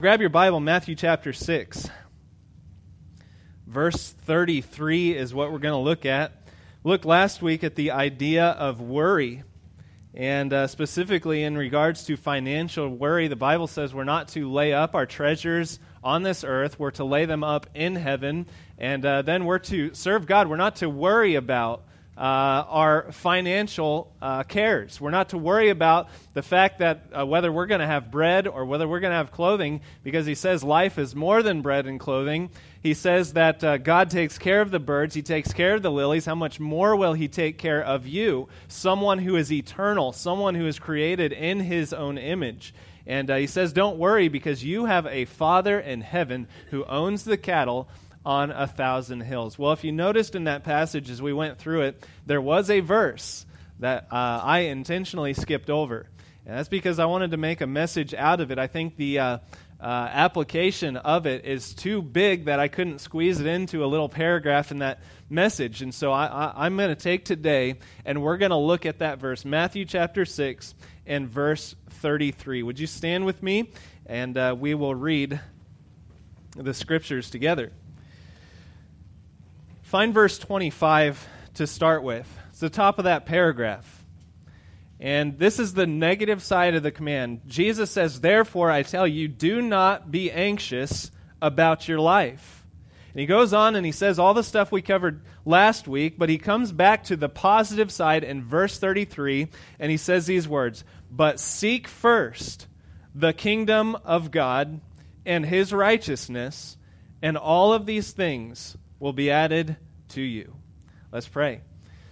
Grab your Bible, Matthew chapter 6. Verse 33 is what we're going to look at. We looked last week at the idea of worry. And specifically in regards to financial worry, the Bible says we're not to lay up our treasures on this earth. We're to lay them up in heaven. And then we're to serve God. We're not to worry about our financial cares. We're not to worry about the fact that whether we're going to have bread or whether we're going to have clothing, because he says life is more than bread and clothing. He says that God takes care of the birds, he takes care of the lilies. How much more will he take care of you, someone who is eternal, someone who is created in his own image? And he says, don't worry, because you have a Father in heaven who owns the cattle on 1,000 hills. Well, if you noticed in that passage as we went through it, there was a verse that I intentionally skipped over. And that's because I wanted to make a message out of it. I think the application of it is too big that I couldn't squeeze it into a little paragraph in that message. And so I'm going to take today and we're going to look at that verse, Matthew chapter 6 and verse 33. Would you stand with me? And we will read the scriptures together. Find verse 25 to start with. It's the top of that paragraph. And this is the negative side of the command. Jesus says, therefore, I tell you, do not be anxious about your life. And he goes on and he says all the stuff we covered last week, but he comes back to the positive side in verse 33, and he says these words, but seek first the kingdom of God and his righteousness, and all of these things will be added to you. Let's pray.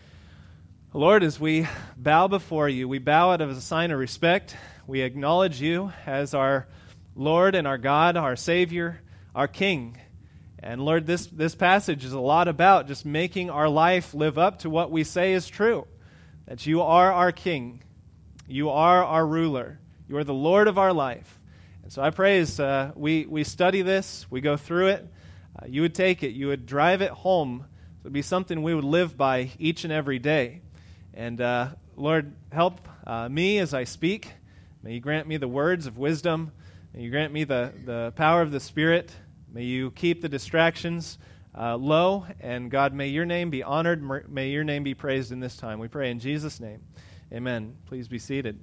Lord, as we bow before you, we bow out as a sign of respect. We acknowledge you as our Lord and our God, our Savior, our King. And Lord, this passage is a lot about just making our life live up to what we say is true, that you are our King, you are our ruler, you are the Lord of our life. And so I pray as we study this, we go through it, you would take it, you would drive it home. It would be something we would live by each and every day. And Lord, help me as I speak. May you grant me the words of wisdom. May you grant me the power of the Spirit. May you keep the distractions low. And God, may your name be honored. May your name be praised in this time. We pray in Jesus' name. Amen. Please be seated.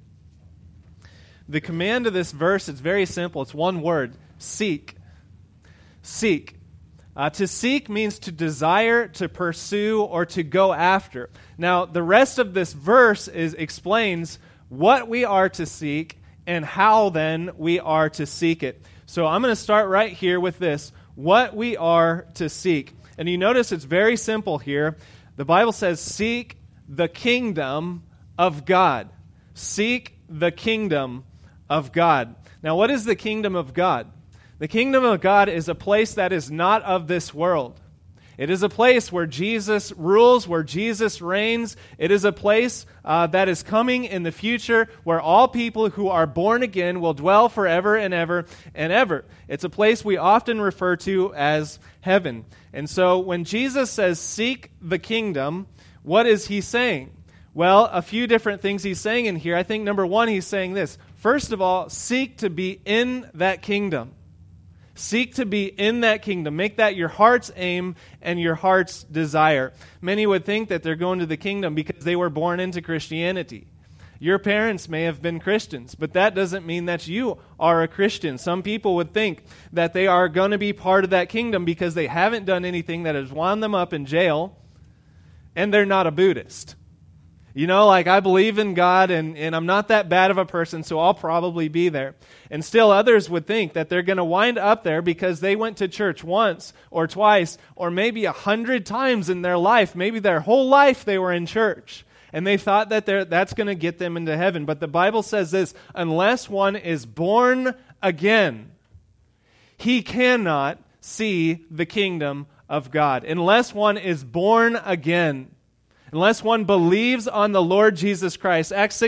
The command of this verse is very simple. It's one word, seek. Seek. To seek means to desire, to pursue, or to go after. Now, the rest of this verse explains what we are to seek and how then we are to seek it. So I'm going to start right here with this, what we are to seek. And you notice it's very simple here. The Bible says, seek the kingdom of God. Seek the kingdom of God. Now, what is the kingdom of God? The kingdom of God is a place that is not of this world. It is a place where Jesus rules, where Jesus reigns. It is a place that is coming in the future where all people who are born again will dwell forever and ever and ever. It's a place we often refer to as heaven. And so when Jesus says, seek the kingdom, what is he saying? Well, a few different things he's saying in here. I think number one, he's saying this. First of all, seek to be in that kingdom. Seek to be in that kingdom. Make that your heart's aim and your heart's desire. Many would think that they're going to the kingdom because they were born into Christianity. Your parents may have been Christians, but that doesn't mean that you are a Christian. Some people would think that they are going to be part of that kingdom because they haven't done anything that has wound them up in jail, and they're not a Buddhist. You know, like I believe in God and I'm not that bad of a person, so I'll probably be there. And still others would think that they're going to wind up there because they went to church once or twice or maybe 100 times in their life. Maybe their whole life they were in church. And they thought that that's going to get them into heaven. But the Bible says this, unless one is born again, he cannot see the kingdom of God. Unless one is born again. Unless one believes on the Lord Jesus Christ. Acts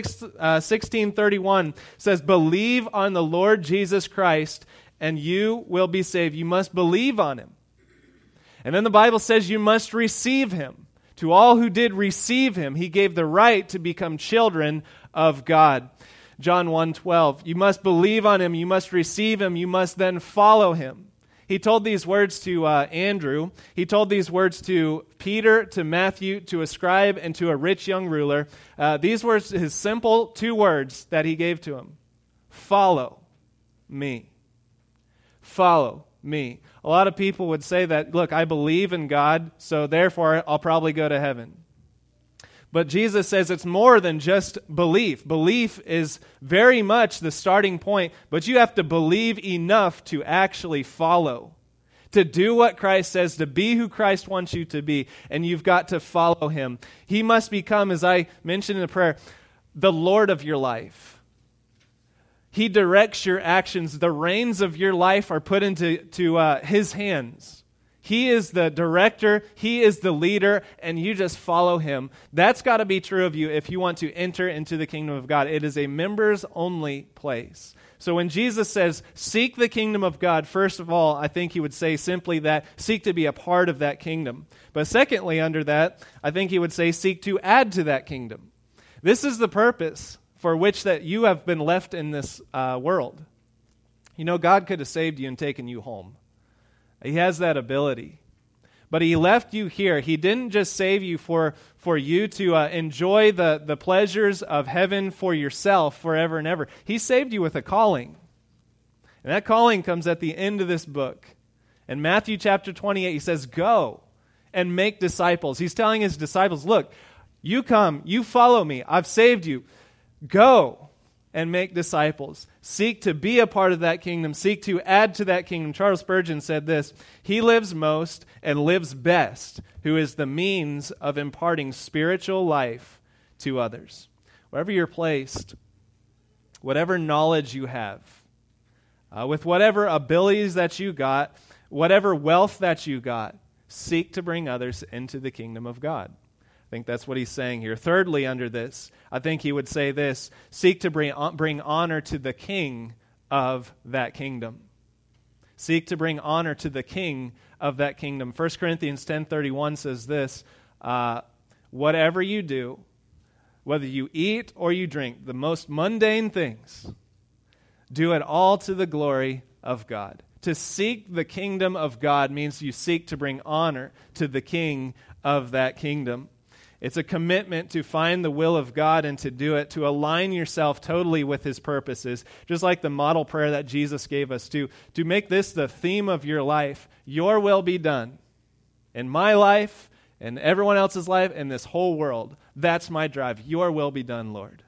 16:31 says, believe on the Lord Jesus Christ and you will be saved. You must believe on him. And then the Bible says you must receive him. To all who did receive him, he gave the right to become children of God. John 1:12. You must believe on him, you must receive him, you must then follow him. He told these words to Andrew. He told these words to Peter, to Matthew, to a scribe, and to a rich young ruler. These were his simple 2 words that he gave to him. Follow me. Follow me. A lot of people would say that, look, I believe in God, so therefore I'll probably go to heaven. But Jesus says it's more than just belief. Belief is very much the starting point, but you have to believe enough to actually follow, to do what Christ says, to be who Christ wants you to be, and you've got to follow him. He must become, as I mentioned in the prayer, the Lord of your life. He directs your actions. The reins of your life are put into his hands. He is the director, he is the leader, and you just follow him. That's got to be true of you if you want to enter into the kingdom of God. It is a members-only place. So when Jesus says, seek the kingdom of God, first of all, I think he would say simply that, seek to be a part of that kingdom. But secondly, under that, I think he would say, seek to add to that kingdom. This is the purpose for which that you have been left in this world. You know, God could have saved you and taken you home. He has that ability. But he left you here. He didn't just save you for you to enjoy the pleasures of heaven for yourself forever and ever. He saved you with a calling. And that calling comes at the end of this book. In Matthew chapter 28, he says, go and make disciples. He's telling his disciples, look, you come, you follow me. I've saved you. Go and make disciples. Seek to be a part of that kingdom. Seek to add to that kingdom. Charles Spurgeon said this, he lives most and lives best who is the means of imparting spiritual life to others. Wherever you're placed, whatever knowledge you have, with whatever abilities that you got, whatever wealth that you got, seek to bring others into the kingdom of God. I think that's what he's saying here. Thirdly, under this, I think he would say this, seek to bring honor to the king of that kingdom. Seek to bring honor to the king of that kingdom. 1 Corinthians 10:31 says this, whatever you do, whether you eat or you drink, the most mundane things, do it all to the glory of God. To seek the kingdom of God means you seek to bring honor to the king of that kingdom. It's a commitment to find the will of God and to do it, to align yourself totally with his purposes, just like the model prayer that Jesus gave us, to make this the theme of your life. Your will be done in my life, in everyone else's life, in this whole world. That's my drive. Your will be done, Lord.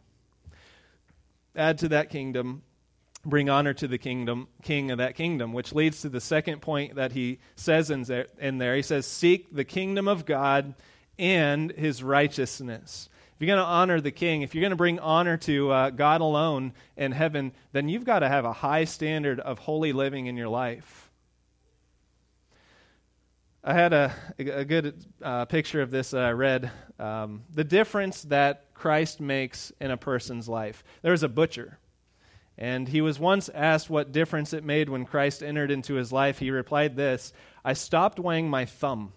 Add to that kingdom, bring honor to the kingdom, king of that kingdom, which leads to the second point that he says in there. He says, seek the kingdom of God and his righteousness. If you're going to honor the king, if you're going to bring honor to God alone in heaven, then you've got to have a high standard of holy living in your life. I had a good picture of this that I read. The difference that Christ makes in a person's life. There was a butcher, and he was once asked what difference it made when Christ entered into his life. He replied this, I stopped weighing my thumb.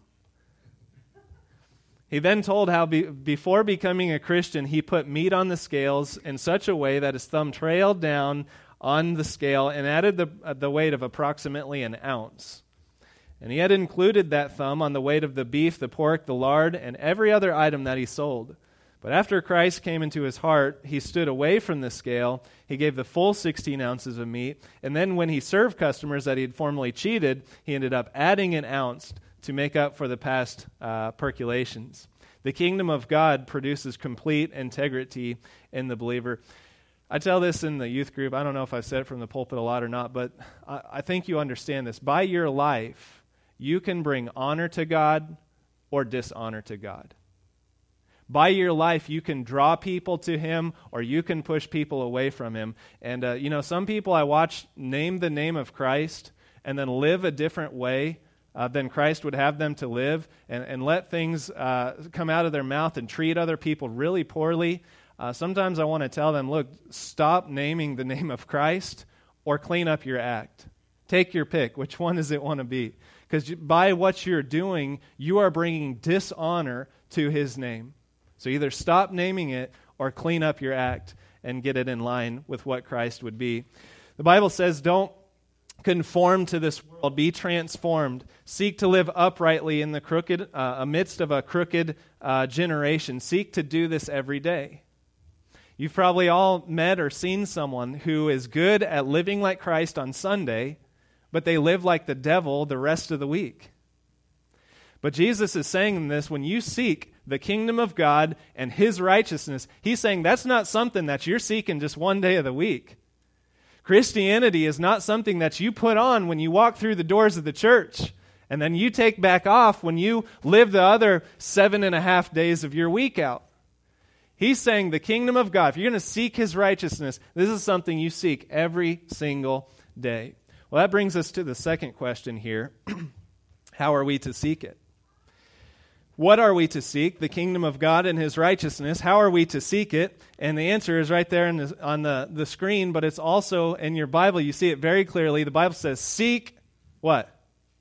He then told how before becoming a Christian, he put meat on the scales in such a way that his thumb trailed down on the scale and added the weight of approximately an ounce. And he had included that thumb on the weight of the beef, the pork, the lard, and every other item that he sold. But after Christ came into his heart, he stood away from the scale. He gave the full 16 ounces of meat. And then when he served customers that he had formerly cheated, he ended up adding an ounce to make up for the past percolations. The kingdom of God produces complete integrity in the believer. I tell this in the youth group. I don't know if I've said it from the pulpit a lot or not, but I think you understand this. By your life, you can bring honor to God or dishonor to God. By your life, you can draw people to him or you can push people away from him. And, some people I watch name the name of Christ and then live a different way than Christ would have them to live, and let things come out of their mouth and treat other people really poorly. Sometimes I want to tell them, look, stop naming the name of Christ or clean up your act. Take your pick. Which one does it want to be? Because by what you're doing, you are bringing dishonor to his name. So either stop naming it or clean up your act. and get it in line with what Christ would be. The Bible says, don't conform to this world, be transformed. Seek to live uprightly in the crooked, amidst of a crooked generation. Seek to do this every day. You've probably all met or seen someone who is good at living like Christ on Sunday, but they live like the devil the rest of the week. But Jesus is saying in this, when you seek the kingdom of God and His righteousness, He's saying that's not something that you're seeking just one day of the week. Christianity is not something that you put on when you walk through the doors of the church, and then you take back off when you live the other 7.5 days of your week out. He's saying the kingdom of God, if you're going to seek His righteousness, this is something you seek every single day. Well, that brings us to the second question here. How are we to seek it? What are we to seek? The kingdom of God and His righteousness. How are we to seek it? And the answer is right there on the screen, but it's also in your Bible. You see it very clearly. The Bible says, seek what?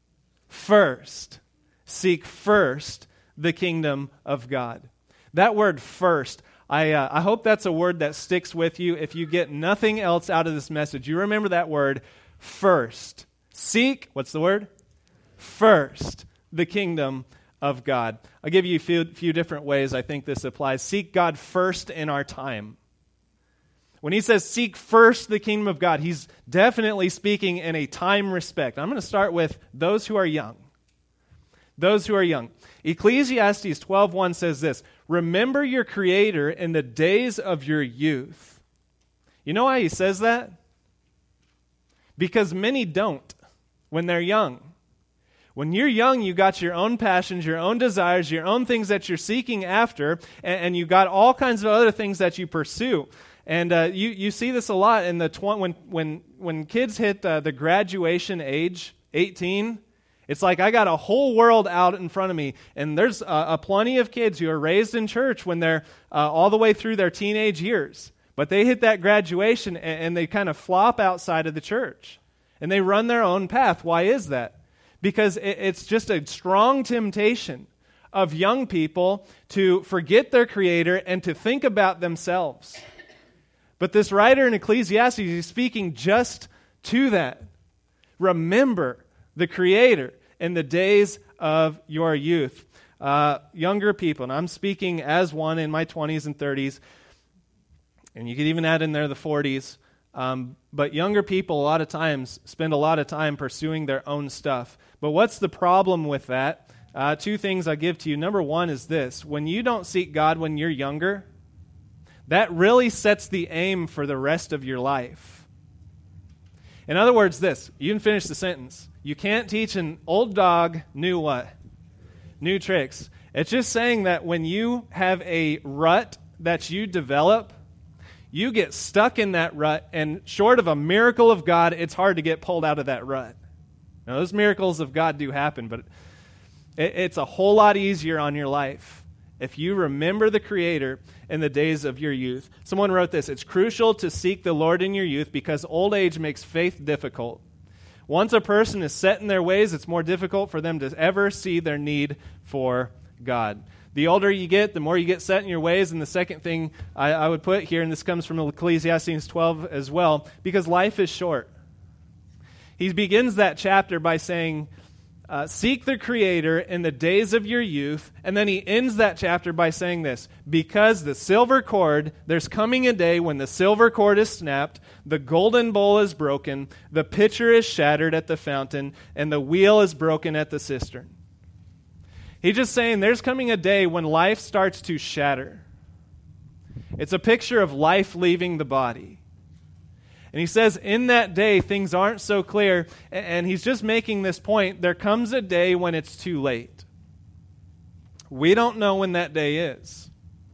First. Seek first the kingdom of God. That word first, I hope that's a word that sticks with you. If you get nothing else out of this message, you remember that word, first. Seek, what's the word? First, the kingdom of God. I'll give you a few different ways I think this applies. Seek God first in our time. When He says seek first the kingdom of God, He's definitely speaking in a time respect. I'm going to start with those who are young. Those who are young. Ecclesiastes 12:1 says this, remember your Creator in the days of your youth. You know why he says that? Because many don't when they're young. When you're young, you got your own passions, your own desires, your own things that you're seeking after, and you got all kinds of other things that you pursue. And you see this a lot in the when kids hit the graduation age, 18. It's like I got a whole world out in front of me, and there's a plenty of kids who are raised in church when they're all the way through their teenage years. But they hit that graduation, and they kind of flop outside of the church, and they run their own path. Why is that? Because it's just a strong temptation of young people to forget their Creator and to think about themselves. But this writer in Ecclesiastes is speaking just to that. Remember the Creator in the days of your youth. Younger people, and I'm speaking as one in my 20s and 30s, and you could even add in there the 40s, but younger people a lot of times spend a lot of time pursuing their own stuff. But what's the problem with that? Two things I'll give to you. Number one is this. When you don't seek God when you're younger, that really sets the aim for the rest of your life. In other words, this. You can finish the sentence. You can't teach an old dog new what? New tricks. It's just saying that when you have a rut that you develop, you get stuck in that rut, and short of a miracle of God, it's hard to get pulled out of that rut. Now, those miracles of God do happen, but it's a whole lot easier on your life if you remember the Creator in the days of your youth. Someone wrote this, it's crucial to seek the Lord in your youth because old age makes faith difficult. Once a person is set in their ways, it's more difficult for them to ever see their need for God. The older you get, the more you get set in your ways. And the second thing I would put here, and this comes from Ecclesiastes 12 as well, because life is short. He begins that chapter by saying, seek the Creator in the days of your youth. And then he ends that chapter by saying this, because the silver cord, there's coming a day when the silver cord is snapped, the golden bowl is broken, the pitcher is shattered at the fountain, and the wheel is broken at the cistern. He's just saying there's coming a day when life starts to shatter. It's a picture of life leaving the body. And he says in that day things aren't so clear, and he's just making this point. There comes a day when it's too late. We don't know when that day is.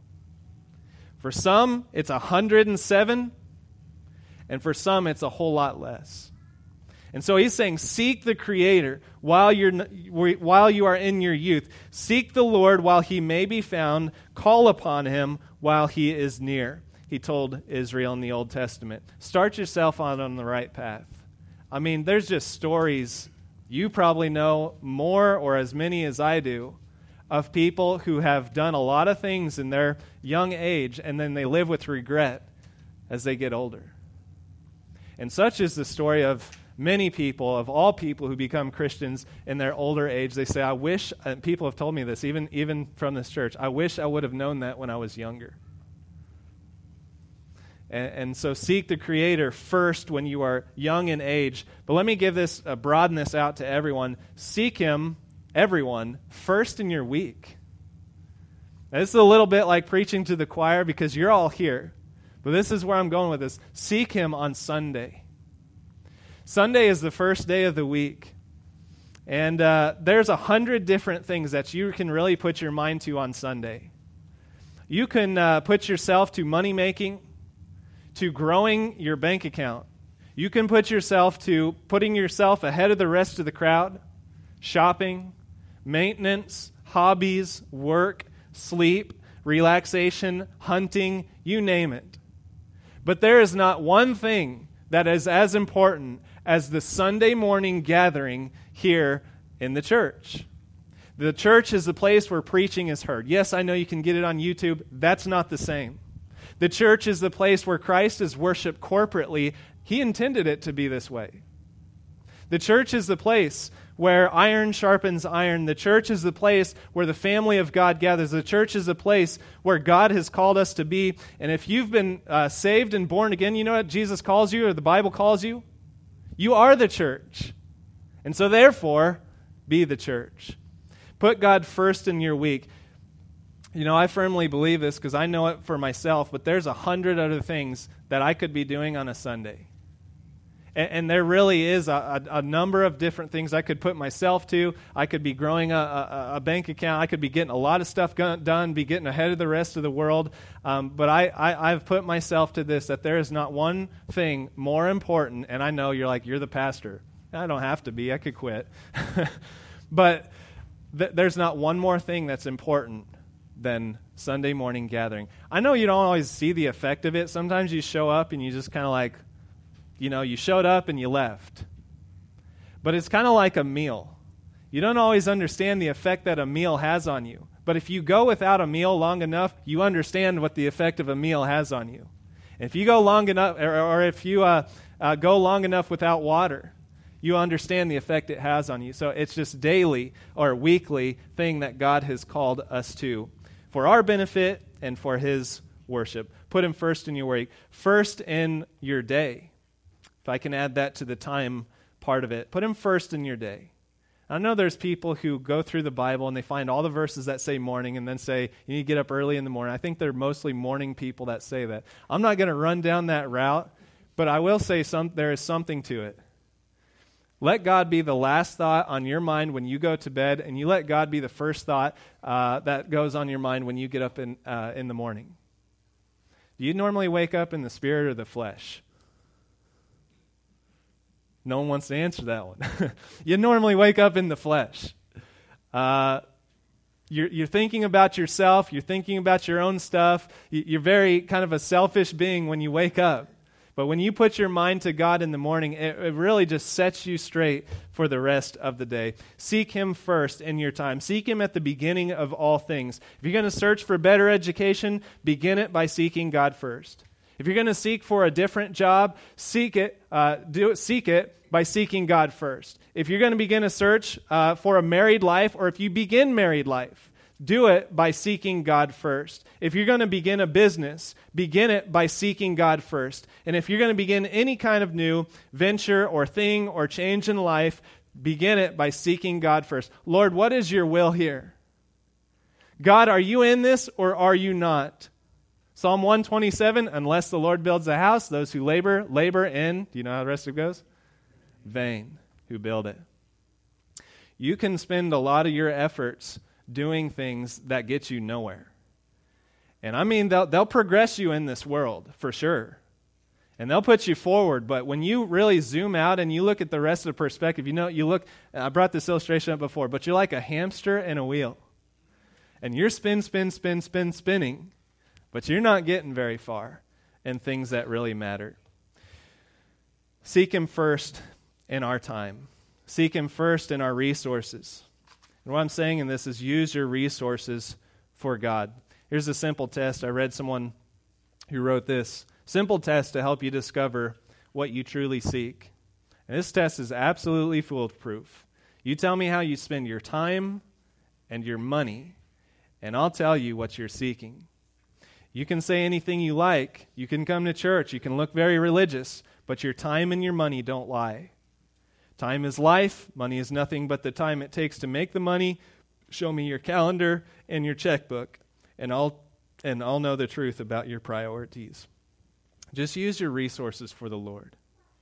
For some, it's 107, and for some, it's a whole lot less. And so he's saying, seek the Creator while you are in your youth. Seek the Lord while He may be found. Call upon Him while He is near. He told Israel in the Old Testament. Start yourself on the right path. I mean, there's just stories, you probably know more or as many as I do, of people who have done a lot of things in their young age, and then they live with regret. as they get older. And such is the story of many people, of all people who become Christians in their older age. They say, I wish, and people have told me this, even from this church, I wish I would have known that when I was younger. And so seek the Creator first when you are young in age. But let me give this, broaden this out to everyone. Seek Him, everyone, first in your week. Now, this is a little bit like preaching to the choir because you're all here. But this is where I'm going with this. Seek Him on Sunday. Sunday is the first day of the week. And there's 100 different things that you can really put your mind to on Sunday. You can put yourself to money making, to growing your bank account. You can put yourself to putting yourself ahead of the rest of the crowd, shopping, maintenance, hobbies, work, sleep, relaxation, hunting, you name it. But there is not one thing that is as important as the Sunday morning gathering here in the church. The church is the place where preaching is heard. Yes, I know you can get it on YouTube. That's not the same. The church is the place where Christ is worshiped corporately. He intended it to be this way. The church is the place where iron sharpens iron. The church is the place where the family of God gathers. The church is the place where God has called us to be. And if you've been saved and born again, you know what Jesus calls you or the Bible calls you? You are the church. And so therefore, be the church. Put God first in your week. You know, I firmly believe this because I know it for myself, but there's 100 other things that I could be doing on a Sunday. And there really is a number of different things I could put myself to. I could be growing a bank account. I could be getting a lot of stuff done, be getting ahead of the rest of the world. But I've put myself to this, that there is not one thing more important. And I know you're like, you're the pastor. I don't have to be. I could quit. But there's not one more thing that's important than Sunday morning gathering. I know you don't always see the effect of it. Sometimes you show up and you just kind of like, you know, you showed up and you left. But it's kind of like a meal. You don't always understand the effect that a meal has on you. But if you go without a meal long enough, you understand what the effect of a meal has on you. If you go long enough, or if you go long enough without water, you understand the effect it has on you. So it's just daily or weekly thing that God has called us to for our benefit and for His worship. Put Him first in your week, first in your day. If I can add that to the time part of it, put Him first in your day. I know there's people who go through the Bible and they find all the verses that say morning and then say, you need to get up early in the morning. I think they're mostly morning people that say that. I'm not going to run down that route, but I will say there is something to it. Let God be the last thought on your mind when you go to bed, and you let God be the first thought that goes on your mind when you get up in the morning. Do you normally wake up in the spirit or the flesh? No one wants to answer that one. You normally wake up in the flesh. You're thinking about yourself. You're thinking about your own stuff. You're very kind of a selfish being when you wake up. But when you put your mind to God in the morning, it really just sets you straight for the rest of the day. Seek Him first in your time. Seek Him at the beginning of all things. If you're going to search for better education, begin it by seeking God first. If you're going to seek for a different job, seek it by seeking God first. If you're going to begin a search for a married life, or if you begin married life, do it by seeking God first. If you're going to begin a business, begin it by seeking God first. And if you're going to begin any kind of new venture or thing or change in life, begin it by seeking God first. Lord, what is your will here? God, are you in this or are you not? Psalm 127, unless the Lord builds a house, those who labor in, do you know how the rest of it goes? Vain who build it. You can spend a lot of your efforts doing things that get you nowhere. And I mean, they'll progress you in this world, for sure. And they'll put you forward, but when you really zoom out and you look at the rest of the perspective, I brought this illustration up before, but you're like a hamster in a wheel. And you're spinning, but you're not getting very far in things that really matter. Seek Him first in our time. Seek Him first in our resources. And what I'm saying in this is use your resources for God. Here's a simple test. I read someone who wrote this. Simple test to help you discover what you truly seek. And this test is absolutely foolproof. You tell me how you spend your time and your money, and I'll tell you what you're seeking. You can say anything you like. You can come to church. You can look very religious, but your time and your money don't lie. Time is life. Money is nothing but the time it takes to make the money. Show me your calendar and your checkbook, and I'll know the truth about your priorities. Just use your resources for the Lord.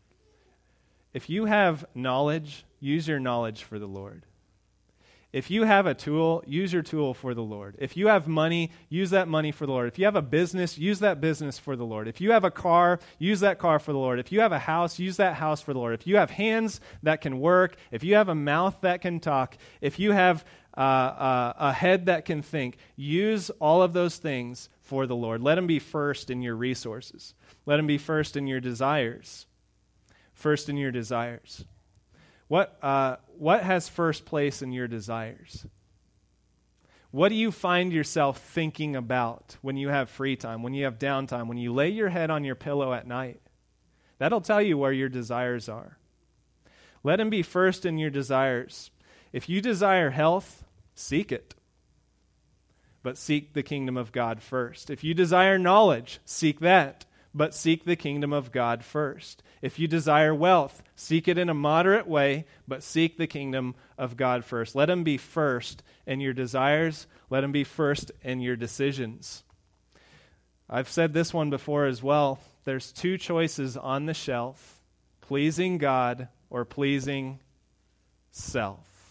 If you have knowledge, use your knowledge for the Lord. If you have a tool, use your tool for the Lord. If you have money, use that money for the Lord. If you have a business, use that business for the Lord. If you have a car, use that car for the Lord. If you have a house, use that house for the Lord. If you have hands that can work, if you have a mouth that can talk, if you have a head that can think, use all of those things for the Lord. Let Him be first in your resources. Let Him be first in your desires. First in your desires. What has first place in your desires? What do you find yourself thinking about when you have free time, when you have downtime, when you lay your head on your pillow at night? That'll tell you where your desires are. Let Him be first in your desires. If you desire health, seek it. But seek the kingdom of God first. If you desire knowledge, seek that. But seek the kingdom of God first. If you desire wealth, seek it in a moderate way, but seek the kingdom of God first. Let Him be first in your desires. Let Him be first in your decisions. I've said this one before as well. There's two choices on the shelf: pleasing God or pleasing self.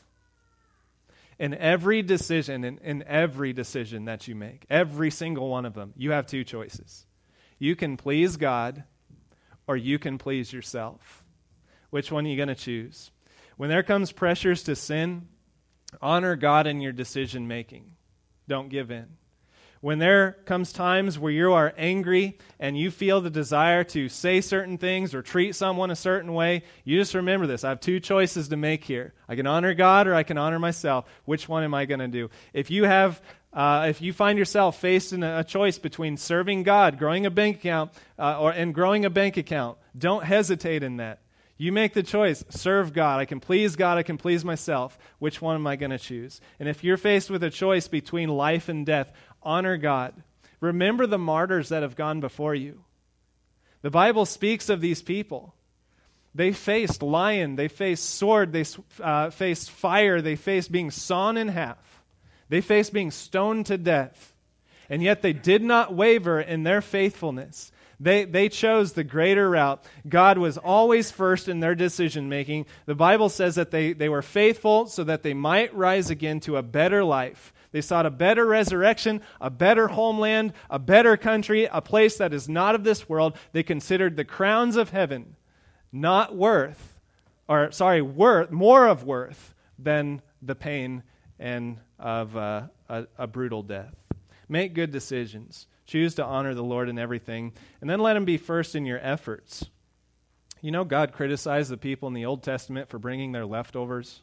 In every decision, in every decision that you make, every single one of them, you have two choices. You can please God, or you can please yourself. Which one are you going to choose? When there comes pressures to sin, honor God in your decision making. Don't give in. When there comes times where you are angry and you feel the desire to say certain things or treat someone a certain way, you just remember this. I have two choices to make here. I can honor God or I can honor myself. Which one am I going to do? If you find yourself faced in a choice between serving God, growing a bank account, and growing a bank account, don't hesitate in that. You make the choice. Serve God. I can please God. I can please myself. Which one am I going to choose? And if you're faced with a choice between life and death, honor God. Remember the martyrs that have gone before you. The Bible speaks of these people. They faced lion. They faced sword. They faced fire. They faced being sawn in half. They faced being stoned to death, and yet they did not waver in their faithfulness. They chose the greater route. God was always first in their decision-making. The Bible says that they were faithful so that they might rise again to a better life. They sought a better resurrection, a better homeland, a better country, a place that is not of this world. They considered the crowns of heaven more of worth than the pain and of a brutal death. Make good decisions. Choose to honor the Lord in everything, and then let Him be first in your efforts. You know, God criticized the people in the Old Testament for bringing their leftovers.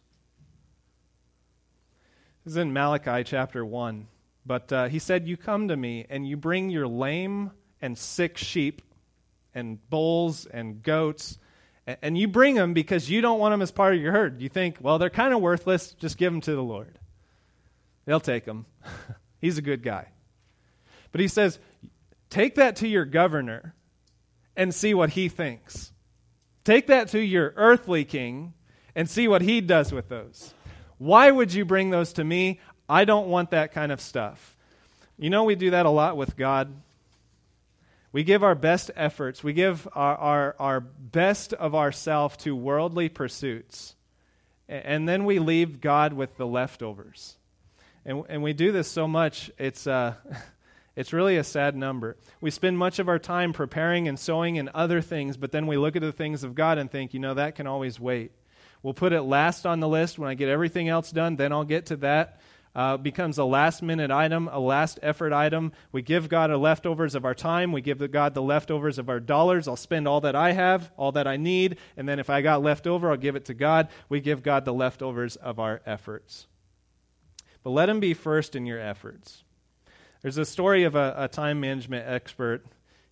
This is in Malachi chapter 1. But He said, "You come to me, and you bring your lame and sick sheep and bulls and goats, and you bring them because you don't want them as part of your herd. You think, well, they're kind of worthless. Just give them to the Lord. They'll take them. He's a good guy." But He says, take that to your governor and see what he thinks. Take that to your earthly king and see what he does with those. Why would you bring those to me? I don't want that kind of stuff. You know, we do that a lot with God. We give our best efforts. We give our best of ourselves to worldly pursuits. And then we leave God with the leftovers. And we do this so much, it's really a sad number. We spend much of our time preparing and sowing in other things, but then we look at the things of God and think, that can always wait. We'll put it last on the list. When I get everything else done, then I'll get to that. Becomes a last-minute item, a last-effort item. We give God the leftovers of our time. We give God the leftovers of our dollars. I'll spend all that I have, all that I need, and then if I got left over, I'll give it to God. We give God the leftovers of our efforts. But let Him be first in your efforts. There's a story of a time management expert.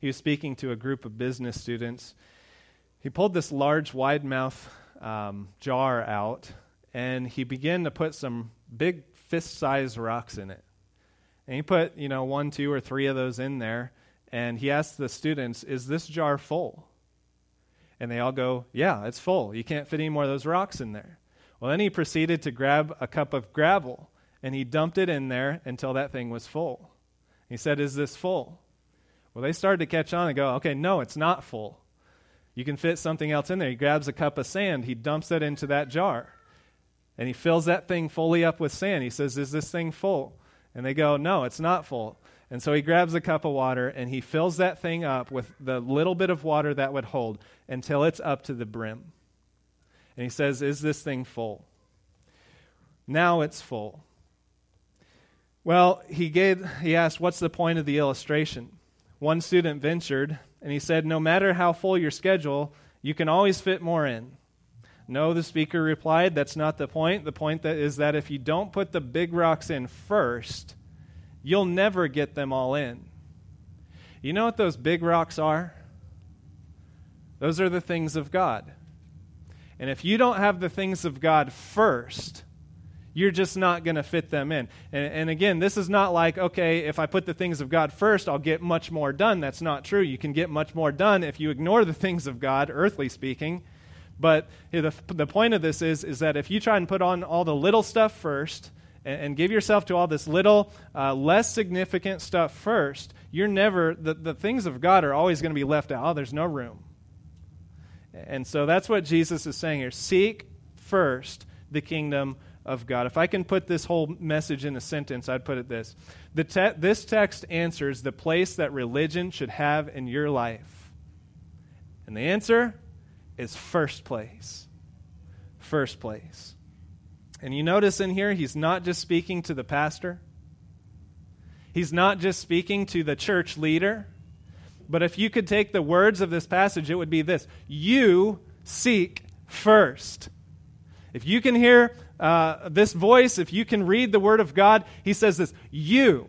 he was speaking to a group of business students. He pulled this large, wide-mouth jar out, and he began to put some big fist-sized rocks in it. And he put, 1, 2, or 3 of those in there, and he asked the students, is this jar full? And they all go, yeah, it's full. You can't fit any more of those rocks in there. Well, then he proceeded to grab a cup of gravel, and he dumped it in there until that thing was full. He said, is this full? Well, they started to catch on and go, okay, no, it's not full. You can fit something else in there. He grabs a cup of sand. He dumps it into that jar, and he fills that thing fully up with sand. He says, is this thing full? And they go, no, it's not full. And so he grabs a cup of water, and he fills that thing up with the little bit of water that would hold until it's up to the brim. And he says, is this thing full? Now it's full. Well, he asked, what's the point of the illustration? One student ventured, and he said, no matter how full your schedule, you can always fit more in. No, the speaker replied, that's not the point. The point is that if you don't put the big rocks in first, you'll never get them all in. You know what those big rocks are? Those are the things of God. And if you don't have the things of God first, you're just not going to fit them in. And again, this is not like, okay, if I put the things of God first, I'll get much more done. That's not true. You can get much more done if you ignore the things of God, earthly speaking. But the point of this is that if you try and put on all the little stuff first and give yourself to all this little, less significant stuff first, you're never, the things of God are always going to be left out. Oh, there's no room. And so that's what Jesus is saying here. Seek first the kingdom of God. If I can put this whole message in a sentence, I'd put it this. This text answers the place that religion should have in your life. And the answer is first place. First place. And you notice in here, he's not just speaking to the pastor. He's not just speaking to the church leader. But if you could take the words of this passage, it would be this. You seek first. If you can hear this voice, if you can read the Word of God, he says this. You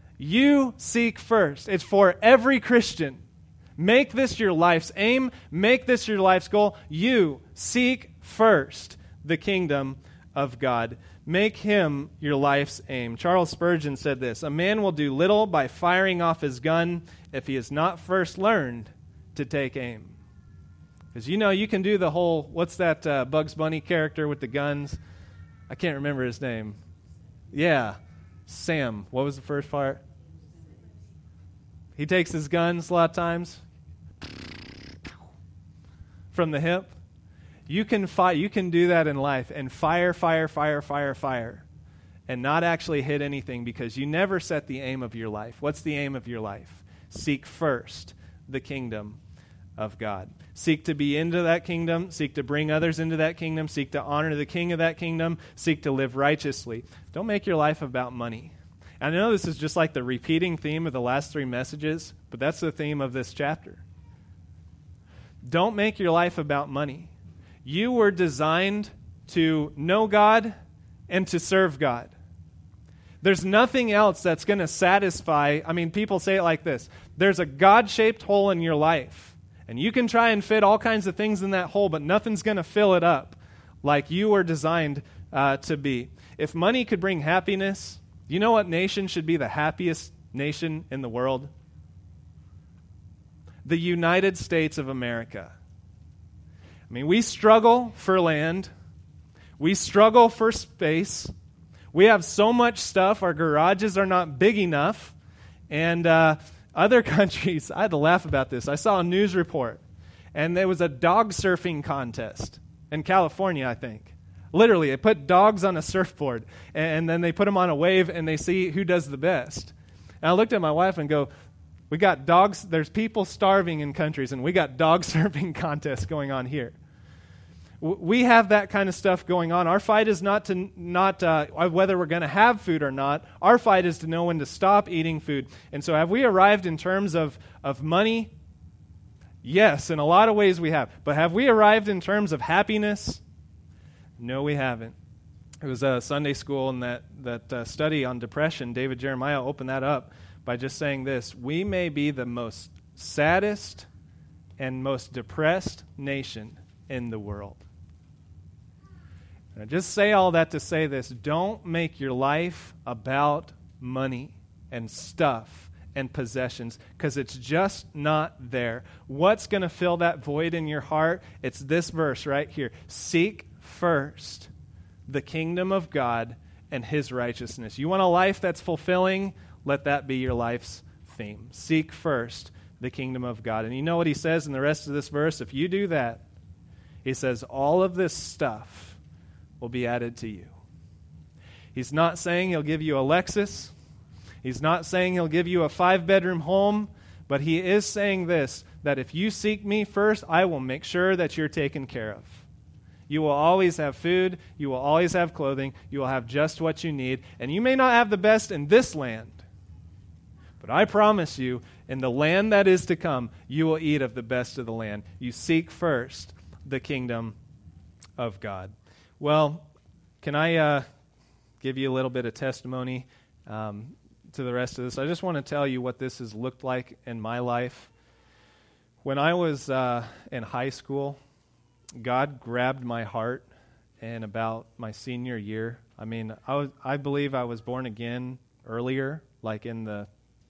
seek first. It's for every Christian. Make this your life's aim. Make this your life's goal. You seek first the kingdom of God. Make him your life's aim. Charles Spurgeon said this, a man will do little by firing off his gun if he has not first learned to take aim. Because you can do the whole, what's that Bugs Bunny character with the guns? I can't remember his name. Yeah, Sam. What was the first part? He takes his guns a lot of times from the hip. You can do that in life and fire, and not actually hit anything because you never set the aim of your life. What's the aim of your life? Seek first the kingdom of God. Seek to be into that kingdom. Seek to bring others into that kingdom. Seek to honor the king of that kingdom. Seek to live righteously. Don't make your life about money. And I know this is just like the repeating theme of the last 3 messages, but that's the theme of this chapter. Don't make your life about money. You were designed to know God and to serve God. There's nothing else that's going to satisfy. I mean, people say it like this. There's a God-shaped hole in your life, and you can try and fit all kinds of things in that hole, but nothing's going to fill it up like you were designed to be. If money could bring happiness, you know what nation should be the happiest nation in the world? The United States of America. I mean, we struggle for land. We struggle for space. We have so much stuff. Our garages are not big enough. And other countries, I had to laugh about this. I saw a news report, and there was a dog surfing contest in California, I think. Literally, they put dogs on a surfboard, and then they put them on a wave, and they see who does the best. And I looked at my wife and go, we got dogs, there's people starving in countries, and we got dog surfing contests going on here. We have that kind of stuff going on. Our fight is not whether we're going to have food or not. Our fight is to know when to stop eating food. And so have we arrived in terms of money? Yes, in a lot of ways we have. But have we arrived in terms of happiness? No, we haven't. It was a Sunday school and that study on depression. David Jeremiah opened that up by just saying this. We may be the most saddest and most depressed nation in the world. And I just say all that to say this: don't make your life about money and stuff and possessions, because it's just not there. What's going to fill that void in your heart? It's this verse right here. Seek first the kingdom of God and his righteousness. You want a life that's fulfilling? Let that be your life's theme. Seek first the kingdom of God. And you know what he says in the rest of this verse? If you do that, he says all of this stuff will be added to you. He's not saying he'll give you a Lexus. He's not saying he'll give you a 5-bedroom home. But he is saying this, that if you seek me first, I will make sure that you're taken care of. You will always have food. You will always have clothing. You will have just what you need. And you may not have the best in this land, but I promise you, in the land that is to come, you will eat of the best of the land. You seek first the kingdom of God. Well, can I give you a little bit of testimony to the rest of this? I just want to tell you what this has looked like in my life. When I was in high school, God grabbed my heart in about my senior year. I mean, I believe I was born again earlier, like in the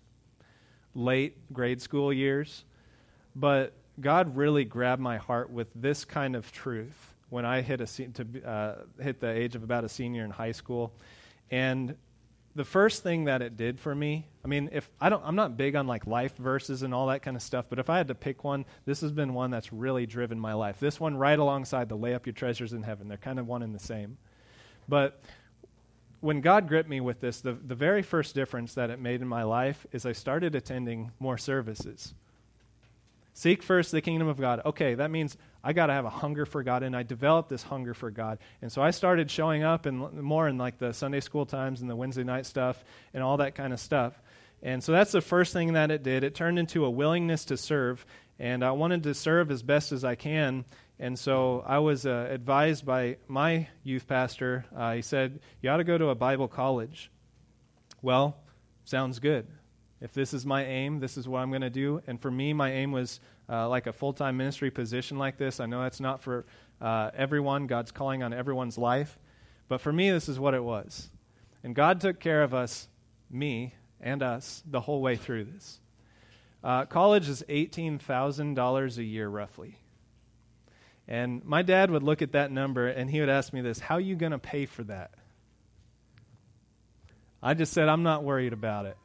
late grade school years. But God really grabbed my heart with this kind of truth when I hit the age of about a senior in high school. And the first thing that it did for me, I mean, I'm not big on like life verses and all that kind of stuff, but if I had to pick one, this has been one that's really driven my life. This one right alongside the lay up your treasures in heaven. They're kind of one and the same. But when God gripped me with this, the very first difference that it made in my life is I started attending more services. Seek first the kingdom of God. Okay, that means I got to have a hunger for God, and I developed this hunger for God. And so I started showing up more in like the Sunday school times and the Wednesday night stuff and all that kind of stuff. And so that's the first thing that it did. It turned into a willingness to serve, and I wanted to serve as best as I can. And so I was advised by my youth pastor. He said, you ought to go to a Bible college. Well, sounds good. If this is my aim, this is what I'm going to do. And for me, my aim was like a full-time ministry position like this. I know that's not for everyone. God's calling on everyone's life. But for me, this is what it was. And God took care of us, me and us, the whole way through this. College is $18,000 a year, roughly. And my dad would look at that number, and he would ask me this: how are you going to pay for that? I just said, I'm not worried about it.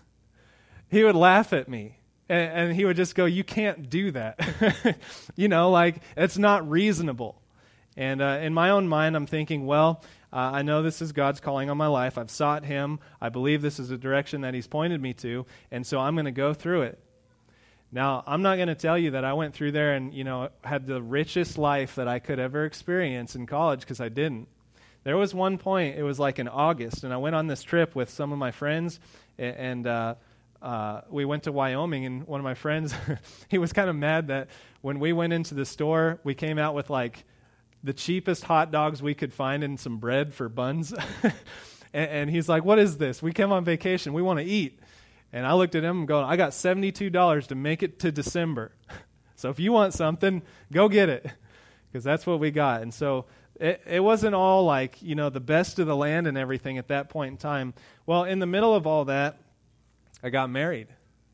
He would laugh at me, and he would just go, you can't do that. Like, it's not reasonable. And in my own mind, I'm thinking, well, I know this is God's calling on my life. I've sought him. I believe this is the direction that he's pointed me to, and so I'm going to go through it. Now, I'm not going to tell you that I went through there and, had the richest life that I could ever experience in college, because I didn't. There was one point, it was like in August, and I went on this trip with some of my friends, and we went to Wyoming, and one of my friends, he was kind of mad that when we went into the store, we came out with like the cheapest hot dogs we could find and some bread for buns. and he's like, what is this? We came on vacation. We want to eat. And I looked at him and going, I got $72 to make it to December. So if you want something, go get it, because that's what we got. And so it wasn't all like, the best of the land and everything at that point in time. Well, in the middle of all that, I got married.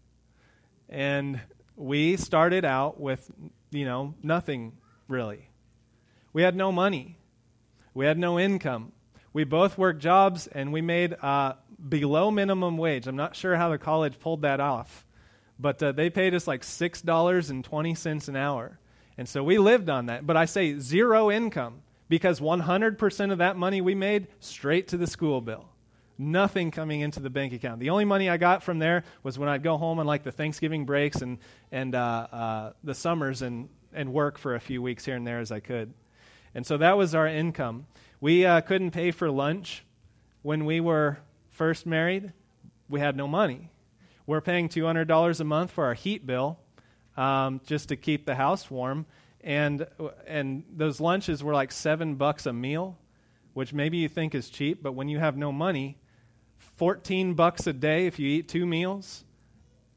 And we started out with, nothing really. We had no money. We had no income. We both worked jobs, and we made below minimum wage. I'm not sure how the college pulled that off, but they paid us like $6.20 an hour. And so we lived on that. But I say zero income, because 100% of that money we made straight to the school bill. Nothing coming into the bank account. The only money I got from there was when I'd go home on like the Thanksgiving breaks and the summers and work for a few weeks here and there as I could. And so that was our income. We couldn't pay for lunch when we were first married. We had no money. We're paying $200 a month for our heat bill just to keep the house warm. And those lunches were like $7 a meal, which maybe you think is cheap, but when you have no money, $14 a day if you eat 2 meals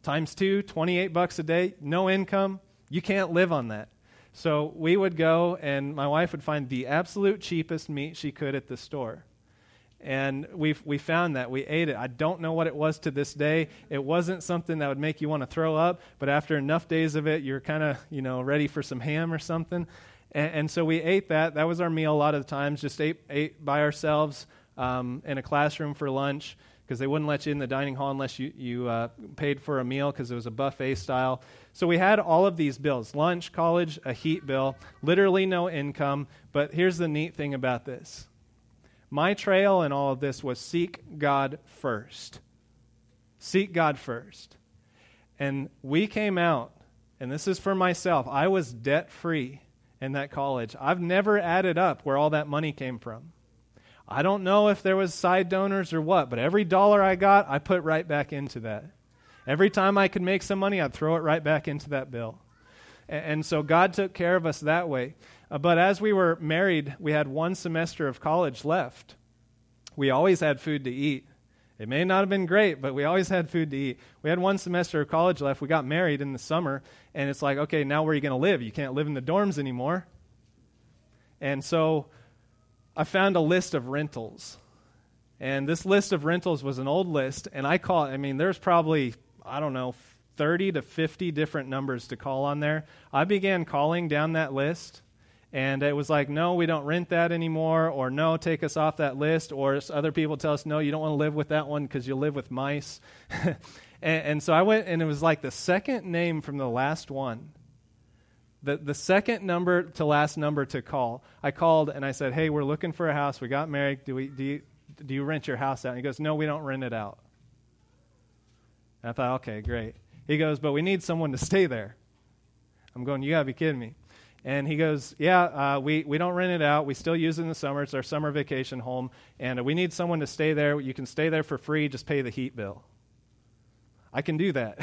times 2, $28 a day, no income. You can't live on that. So we would go, and my wife would find the absolute cheapest meat she could at the store. And we found that. We ate it. I don't know what it was to this day. It wasn't something that would make you want to throw up, but after enough days of it, you're kind of, ready for some ham or something. And so we ate that. That was our meal a lot of the times, just ate by ourselves in a classroom for lunch, because they wouldn't let you in the dining hall unless you paid for a meal, because it was a buffet style. So we had all of these bills: lunch, college, a heat bill, literally no income. But here's the neat thing about this. My trail in all of this was seek God first. Seek God first. And we came out, and this is for myself, I was debt-free in that college. I've never added up where all that money came from. I don't know if there was side donors or what, but every dollar I got, I put right back into that. Every time I could make some money, I'd throw it right back into that bill. And so God took care of us that way. But as we were married, we had 1 semester of college left. We always had food to eat. It may not have been great, but we always had food to eat. We had 1 semester of college left. We got married in the summer, and it's like, okay, now where are you going to live? You can't live in the dorms anymore. And so I found a list of rentals. And this list of rentals was an old list, and there's probably, 30 to 50 different numbers to call on there. I began calling down that list, and it was like, no, we don't rent that anymore, or no, take us off that list, or other people tell us, no, you don't want to live with that one because you'll live with mice. and so I went, and it was like the second name from the last one. The second number to last number to call. I called, and I said, hey, we're looking for a house. We got married. Do you rent your house out? And he goes, no, we don't rent it out. And I thought, okay, great. He goes, but we need someone to stay there. I'm going, you got to be kidding me. And he goes, yeah, we don't rent it out. We still use it in the summer. It's our summer vacation home. And we need someone to stay there. You can stay there for free. Just pay the heat bill. I can do that.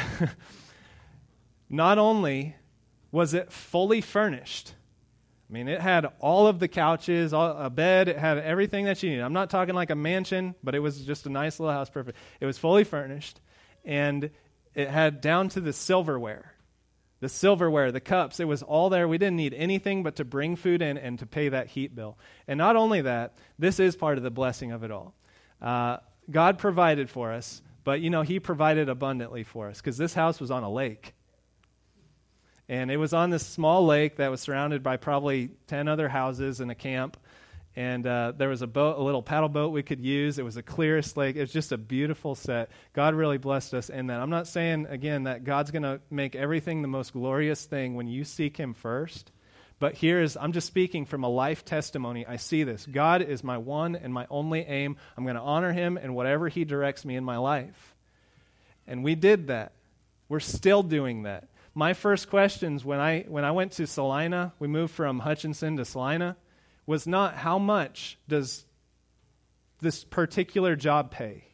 Not only was it fully furnished. It had all of the couches, a bed. It had everything that you needed. I'm not talking like a mansion, but it was just a nice little house. Perfect. It was fully furnished. And it had down to the silverware, the cups. It was all there. We didn't need anything but to bring food in and to pay that heat bill. And not only that, this is part of the blessing of it all. God provided for us, but, he provided abundantly for us, because this house was on a lake. And it was on this small lake that was surrounded by probably 10 other houses and a camp. And there was a little paddle boat we could use. It was the clearest lake. It was just a beautiful set. God really blessed us in that. I'm not saying, again, that God's going to make everything the most glorious thing when you seek him first. But I'm just speaking from a life testimony. I see this. God is my one and my only aim. I'm going to honor him in whatever he directs me in my life. And we did that. We're still doing that. My first questions when I went to Salina, we moved from Hutchinson to Salina, was not how much does this particular job pay.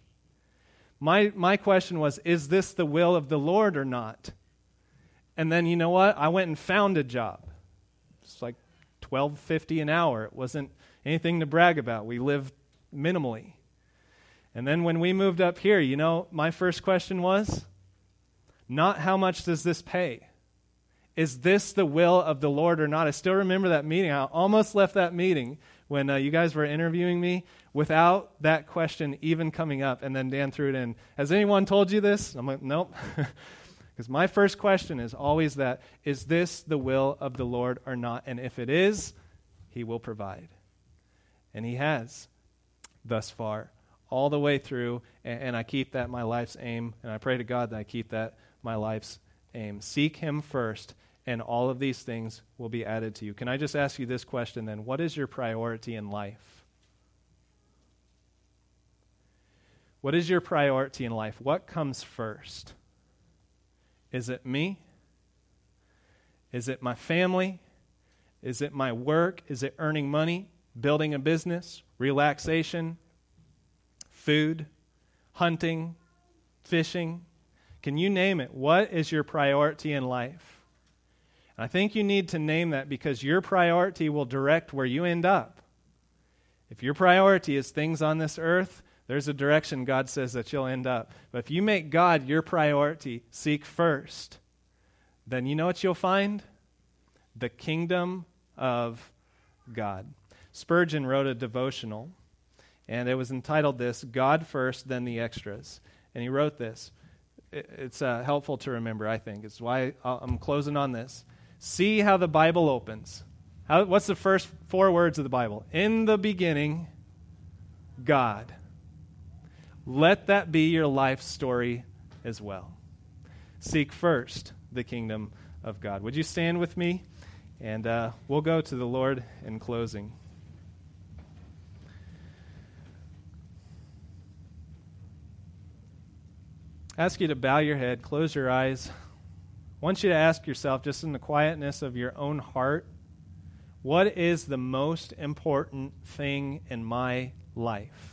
My question was, is this the will of the Lord or not? And then, you know what? I went and found a job. It's like $12.50 an hour. It wasn't anything to brag about. We lived minimally. And then when we moved up here, my first question was, not how much does this pay? Is this the will of the Lord or not? I still remember that meeting. I almost left that meeting when you guys were interviewing me without that question even coming up. And then Dan threw it in. Has anyone told you this? I'm like, nope. Because my first question is always that, is this the will of the Lord or not? And if it is, he will provide. And he has thus far, all the way through. And I keep that my life's aim. And I pray to God that I keep that my life's aim. Seek him first, and all of these things will be added to you. Can I just ask you this question then? What is your priority in life? What is your priority in life? What comes first? Is it me? Is it my family? Is it my work? Is it earning money, building a business, relaxation, food, hunting, fishing? Can you name it? What is your priority in life? And I think you need to name that, because your priority will direct where you end up. If your priority is things on this earth, There's a direction God says that you'll end up. But if you make God your priority, seek first, then you know what you'll find? The kingdom of God. Spurgeon wrote a devotional, and it was entitled this, God First, Then the Extras. And he wrote this. It's helpful to remember, I think. It's why I'm closing on this. See how the Bible opens. What's the first 4 words of the Bible? In the beginning, God. Let that be your life story as well. Seek first the kingdom of God. Would you stand with me? And we'll go to the Lord in closing. I ask you to bow your head, close your eyes. I want you to ask yourself, just in the quietness of your own heart, what is the most important thing in my life?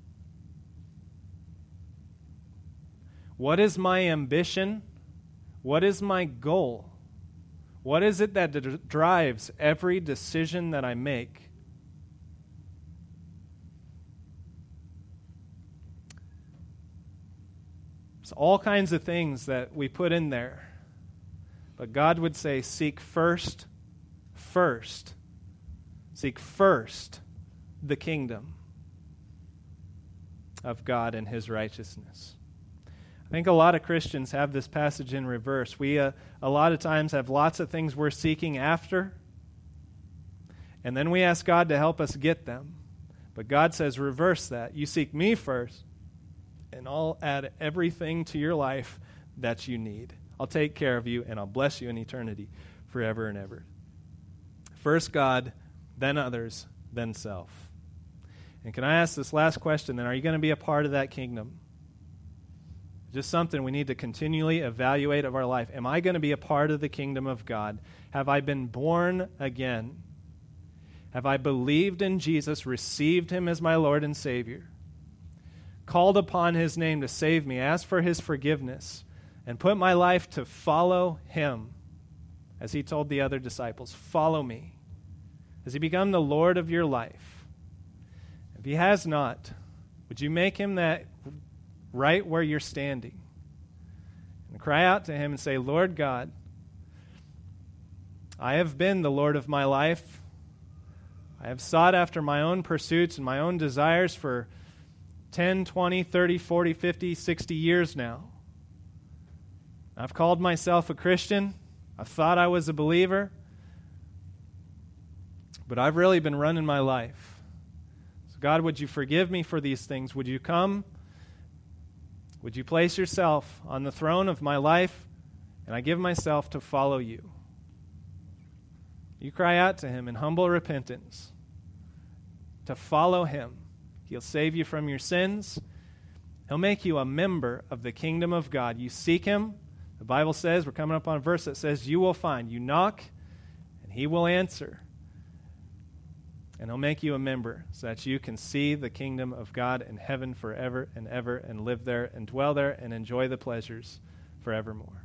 What is my ambition? What is my goal? What is it that drives every decision that I make? There's all kinds of things that we put in there. But God would say, seek first. Seek first the kingdom of God and His righteousness. I think a lot of Christians have this passage in reverse. We, a lot of times, have lots of things we're seeking after, and then we ask God to help us get them. But God says, reverse that. You seek me first, and I'll add everything to your life that you need. I'll take care of you, and I'll bless you in eternity forever and ever. First God, then others, then self. And can I ask this last question then? Are you going to be a part of that kingdom? Just something we need to continually evaluate of our life. Am I going to be a part of the kingdom of God? Have I been born again? Have I believed in Jesus, received Him as my Lord and Savior, called upon His name to save me, asked for His forgiveness, and put my life to follow Him, as He told the other disciples, follow me? Has He become the Lord of your life? If He has not, would you make Him that right where you're standing? And cry out to Him and say, Lord God, I have been the Lord of my life. I have sought after my own pursuits and my own desires for 10, 20, 30, 40, 50, 60 years now. I've called myself a Christian. I've thought I was a believer. But I've really been running my life. So God, would you forgive me for these things? Would you come? Would you place yourself on the throne of my life? And I give myself to follow you. You cry out to Him in humble repentance to follow Him. He'll save you from your sins. He'll make you a member of the kingdom of God. You seek Him. The Bible says, we're coming up on a verse that says, you will find. You knock, and He will answer. And He'll make you a member so that you can see the kingdom of God in heaven forever and ever and live there and dwell there and enjoy the pleasures forevermore.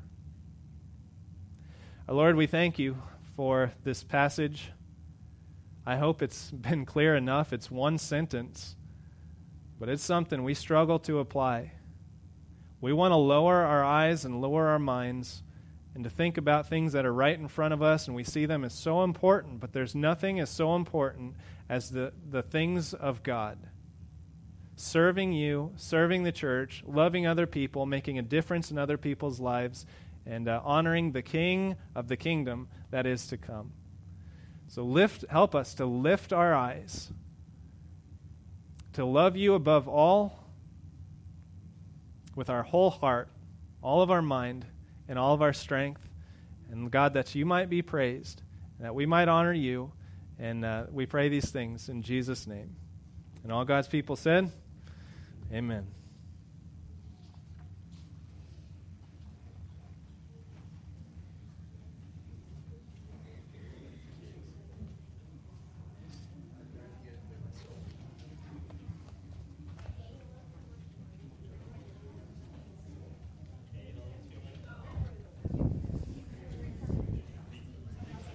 Our Lord, we thank you for this passage. I hope it's been clear enough. It's one sentence, but it's something we struggle to apply. We want to lower our eyes and lower our minds and to think about things that are right in front of us, and we see them as so important, but there's nothing as so important as the things of God. Serving you, serving the church, loving other people, making a difference in other people's lives, and honoring the King of the kingdom that is to come. So help us to lift our eyes, to love you above all, with our whole heart, all of our mind, and all of our strength. And God, that you might be praised, and that we might honor you. And we pray these things in Jesus' name. And all God's people said, amen.